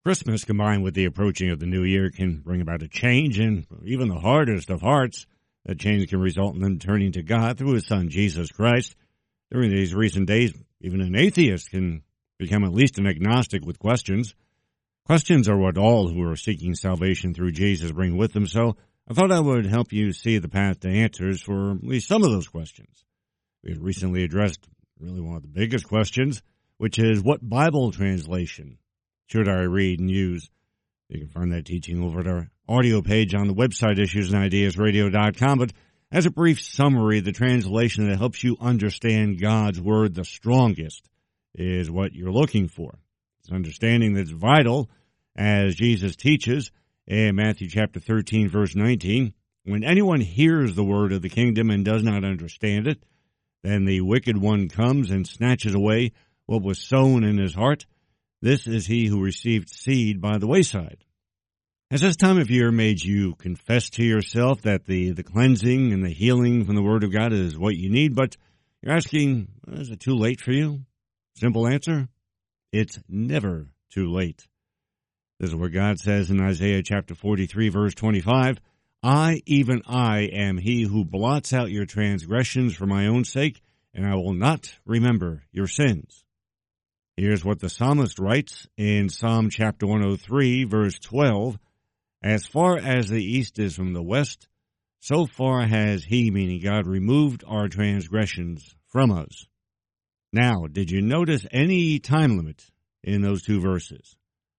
Christmas, combined with the approaching of the new year, can bring about a change in even the hardest of hearts. That change can result in them turning to God through His Son, Jesus Christ. During these recent days, even an atheist can become at least an agnostic with questions. Questions are what all who are seeking salvation through Jesus bring with them, so I thought I would help you see the path to answers for at least some of those questions. We had recently addressed really one of the biggest questions, which is, what Bible translation should I read and use? You can find that teaching over at our audio page on the website, issuesandideasradio.com. But as a brief summary, the translation that helps you understand God's Word the strongest is what you're looking for. It's understanding that's vital, as Jesus teaches in Matthew chapter 13, verse 19. When anyone hears the word of the kingdom and does not understand it, then the wicked one comes and snatches away what was sown in his heart. This is he who received seed by the wayside. Has this time of year made you confess to yourself that the cleansing and the healing from the Word of God is what you need, but you're asking, is it too late for you? Simple answer, it's never too late. This is what God says in Isaiah chapter 43, verse 25. I, even I, am he who blots out your transgressions for my own sake, and I will not remember your sins. Here's what the psalmist writes in Psalm chapter 103, verse 12. As far as the east is from the west, so far has he, meaning God, removed our transgressions from us. Now, did you notice any time limit in those two verses?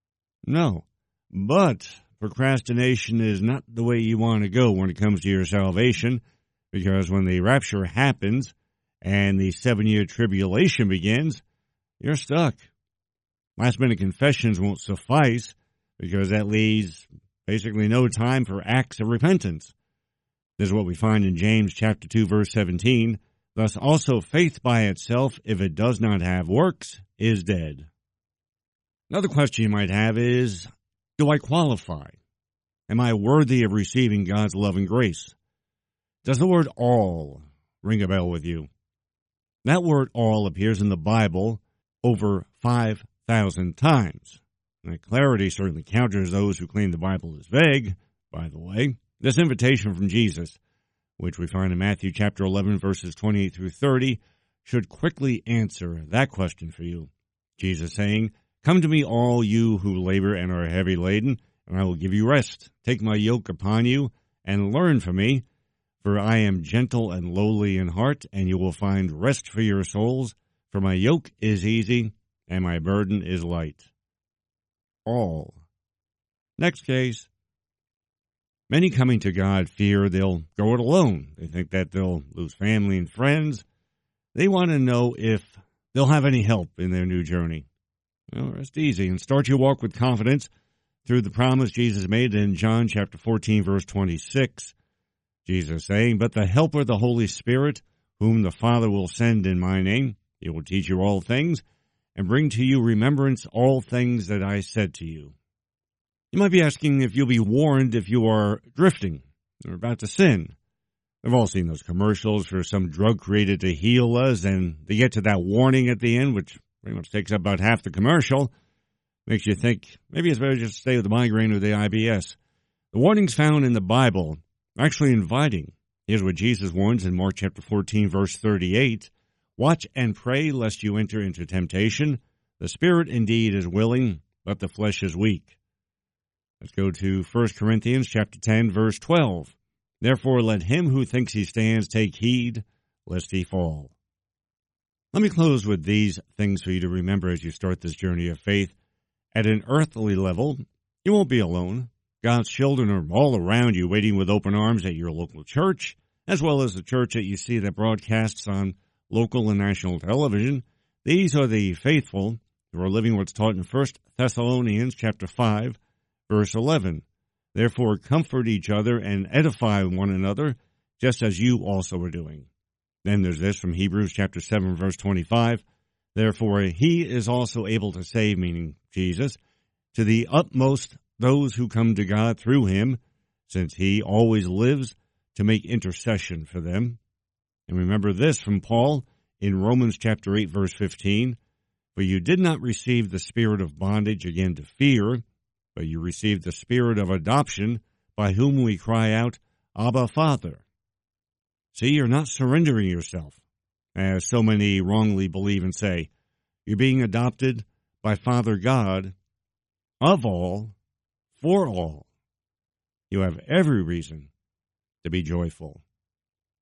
No, but procrastination is not the way you want to go when it comes to your salvation, because when the rapture happens and the 7-year tribulation begins, you're stuck. Last-minute confessions won't suffice, because that leaves basically no time for acts of repentance. This is what we find in James chapter 2, verse 17. Thus also faith by itself, if it does not have works, is dead. Another question you might have is, do I qualify? Am I worthy of receiving God's love and grace? Does the word all ring a bell with you? That word all appears in the Bible over 5,000 times. And that clarity certainly counters those who claim the Bible is vague, by the way. This invitation from Jesus, which we find in Matthew chapter 11, verses 28 through 30, should quickly answer that question for you. Jesus saying, Come to me, all you who labor and are heavy laden, and I will give you rest. Take my yoke upon you, and learn from me, for I am gentle and lowly in heart, and you will find rest for your souls. For my yoke is easy, and my burden is light. All. Next case. Many coming to God fear they'll go it alone. They think that they'll lose family and friends. They want to know if they'll have any help in their new journey. Well, rest easy and start your walk with confidence through the promise Jesus made in John chapter 14, verse 26. Jesus saying, But the Helper, the Holy Spirit, whom the Father will send in my name, he will teach you all things, and bring to you remembrance all things that I said to you. You might be asking if you'll be warned if you are drifting or about to sin. We've all seen those commercials for some drug created to heal us, and they get to that warning at the end, which pretty much takes up about half the commercial. Makes you think maybe it's better just to stay with the migraine or the IBS. The warnings found in the Bible are actually inviting. Here's what Jesus warns in Mark chapter 14, verse 38. Watch and pray lest you enter into temptation. The spirit indeed is willing, but the flesh is weak. Let's go to 1 Corinthians chapter 10, verse 12. Therefore let him who thinks he stands take heed, lest he fall. Let me close with these things for you to remember as you start this journey of faith. At an earthly level, you won't be alone. God's children are all around you, waiting with open arms at your local church, as well as the church that you see that broadcasts on local and national television. These are the faithful who are living what's taught in 1 Thessalonians chapter 5, verse 11. Therefore comfort each other and edify one another, just as you also are doing. Then there's this from Hebrews chapter 7, verse 25. Therefore he is also able to save, meaning Jesus, to the utmost those who come to God through him, since he always lives to make intercession for them. And remember this from Paul in Romans chapter 8, verse 15. For you did not receive the spirit of bondage again to fear, but you received the Spirit of adoption, by whom we cry out, Abba, Father. See, you're not surrendering yourself, as so many wrongly believe and say. You're being adopted by Father God, of all, for all. You have every reason to be joyful.